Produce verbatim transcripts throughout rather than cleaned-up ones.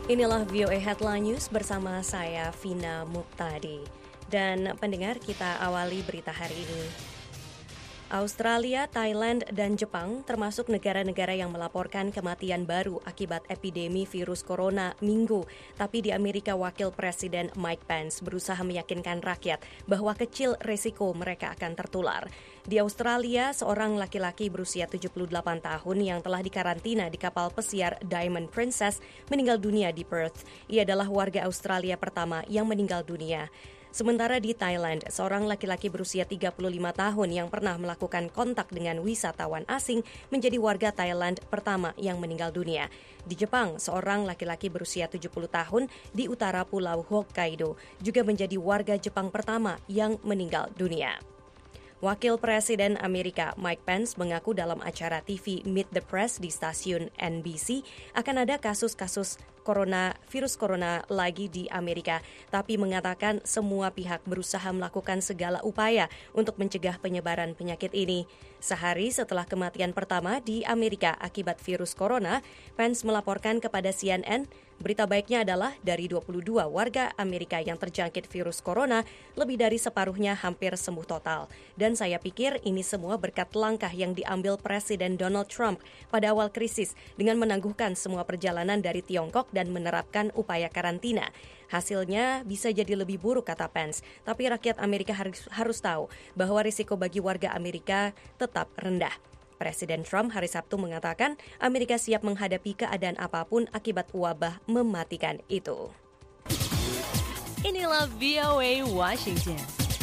Inilah V O A Headline News bersama saya Vina Muktadi. Dan pendengar, kita awali berita hari ini. Australia, Thailand, dan Jepang termasuk negara-negara yang melaporkan kematian baru akibat epidemi virus corona Minggu. Tapi di Amerika, Wakil Presiden Mike Pence berusaha meyakinkan rakyat bahwa kecil risiko mereka akan tertular. Di Australia, seorang laki-laki berusia tujuh puluh delapan tahun yang telah dikarantina di kapal pesiar Diamond Princess meninggal dunia di Perth. Ia adalah warga Australia pertama yang meninggal dunia. Sementara di Thailand, seorang laki-laki berusia tiga puluh lima tahun yang pernah melakukan kontak dengan wisatawan asing menjadi warga Thailand pertama yang meninggal dunia. Di Jepang, seorang laki-laki berusia tujuh puluh tahun di utara pulau Hokkaido juga menjadi warga Jepang pertama yang meninggal dunia. Wakil Presiden Amerika Mike Pence mengaku dalam acara T V Meet the Press di stasiun N B C akan ada kasus-kasus corona, virus corona lagi di Amerika, tapi mengatakan semua pihak berusaha melakukan segala upaya untuk mencegah penyebaran penyakit ini. Sehari setelah kematian pertama di Amerika akibat virus corona, Pence melaporkan kepada C N N, berita baiknya adalah dari dua puluh dua warga Amerika yang terjangkit virus corona, lebih dari separuhnya hampir sembuh total. Dan saya pikir ini semua berkat langkah yang diambil Presiden Donald Trump pada awal krisis dengan menangguhkan semua perjalanan dari Tiongkok dan menerapkan upaya karantina. Hasilnya bisa jadi lebih buruk, kata Pence. Tapi rakyat Amerika harus, harus tahu bahwa risiko bagi warga Amerika tetap rendah. Presiden Trump hari Sabtu mengatakan Amerika siap menghadapi keadaan apapun akibat wabah mematikan itu. Inilah V O A Washington.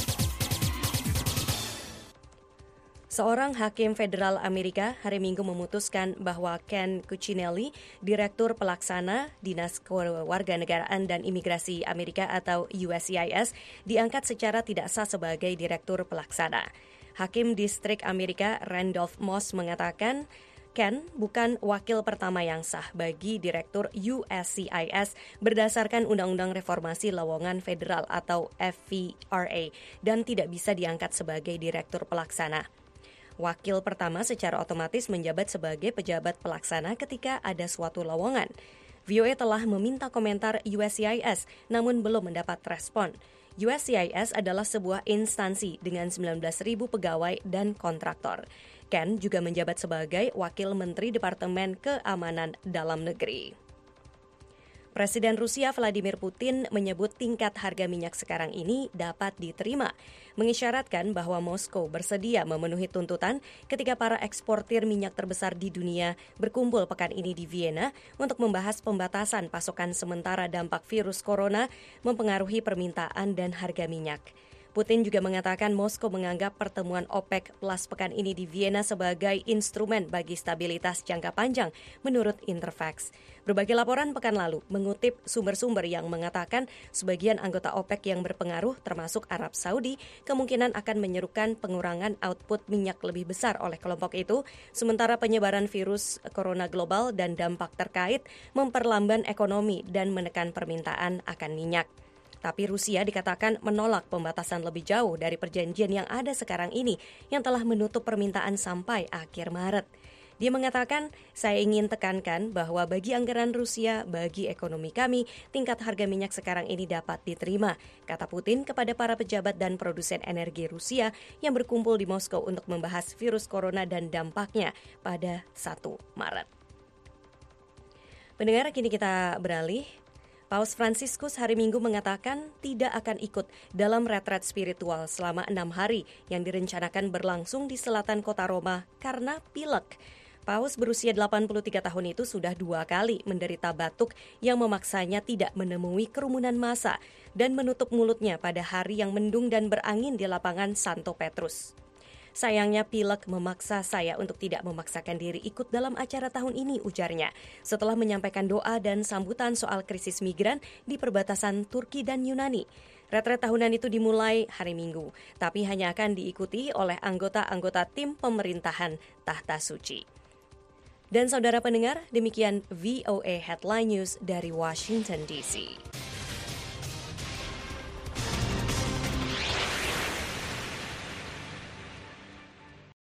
Seorang hakim federal Amerika hari Minggu memutuskan bahwa Ken Cuccinelli, Direktur Pelaksana Dinas Kewarganegaraan dan Imigrasi Amerika atau U S C I S, diangkat secara tidak sah sebagai Direktur Pelaksana. Hakim Distrik Amerika Randolph Moss mengatakan Ken bukan wakil pertama yang sah bagi Direktur U S C I S berdasarkan Undang-Undang Reformasi Lowongan Federal atau F V R A dan tidak bisa diangkat sebagai Direktur Pelaksana. Wakil pertama secara otomatis menjabat sebagai pejabat pelaksana ketika ada suatu lowongan. V O A telah meminta komentar U S C I S namun belum mendapat respon. U S C I S adalah sebuah instansi dengan sembilan belas ribu pegawai dan kontraktor. Ken juga menjabat sebagai Wakil Menteri Departemen Keamanan Dalam Negeri. Presiden Rusia Vladimir Putin menyebut tingkat harga minyak sekarang ini dapat diterima, mengisyaratkan bahwa Moskow bersedia memenuhi tuntutan ketika para eksportir minyak terbesar di dunia berkumpul pekan ini di Vienna untuk membahas pembatasan pasokan sementara dampak virus corona mempengaruhi permintaan dan harga minyak. Putin juga mengatakan Moskow menganggap pertemuan OPEC Plus pekan ini di Vienna sebagai instrumen bagi stabilitas jangka panjang, menurut Interfax. Berbagai laporan pekan lalu mengutip sumber-sumber yang mengatakan sebagian anggota OPEC yang berpengaruh, termasuk Arab Saudi, kemungkinan akan menyerukan pengurangan output minyak lebih besar oleh kelompok itu, sementara penyebaran virus corona global dan dampak terkait memperlambat ekonomi dan menekan permintaan akan minyak. Tapi Rusia dikatakan menolak pembatasan lebih jauh dari perjanjian yang ada sekarang ini yang telah menutup permintaan sampai akhir Maret. Dia mengatakan, saya ingin tekankan bahwa bagi anggaran Rusia, bagi ekonomi kami, tingkat harga minyak sekarang ini dapat diterima, kata Putin kepada para pejabat dan produsen energi Rusia yang berkumpul di Moskow untuk membahas virus corona dan dampaknya pada satu Maret. Pendengar, kini kita beralih. Paus Fransiskus hari Minggu mengatakan tidak akan ikut dalam retret spiritual selama enam hari yang direncanakan berlangsung di selatan kota Roma karena pilek. Paus berusia delapan puluh tiga tahun itu sudah dua kali menderita batuk yang memaksanya tidak menemui kerumunan massa dan menutup mulutnya pada hari yang mendung dan berangin di lapangan Santo Petrus. Sayangnya pilek memaksa saya untuk tidak memaksakan diri ikut dalam acara tahun ini, ujarnya, setelah menyampaikan doa dan sambutan soal krisis migran di perbatasan Turki dan Yunani. Retret tahunan itu dimulai hari Minggu, tapi hanya akan diikuti oleh anggota-anggota tim pemerintahan Tahta Suci. Dan saudara pendengar, demikian V O A Headline News dari Washington D C.